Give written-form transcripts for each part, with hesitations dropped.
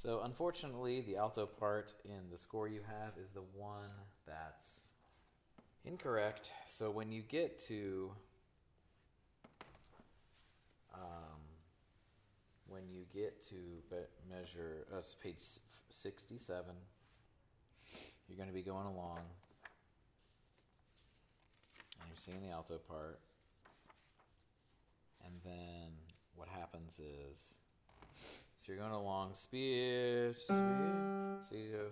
So unfortunately, the alto part in the score you have is the one that's incorrect. So when you get to measure page 67, you're going to be going along, and you're seeing the alto part, and then what happens is, so you're going along, speed, so you go.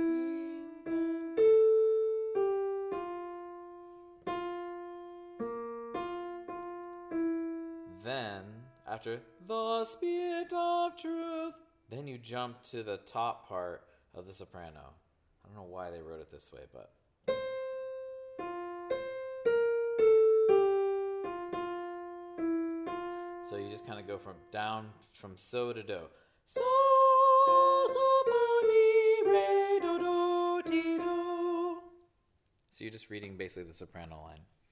Then, after the Spirit of Truth, then you jump to the top part of the soprano. I don't know why they wrote it this way, but. So you just kind of go from so to do. So, fa, mi, re, do, ti, do. So you're just reading basically the soprano line.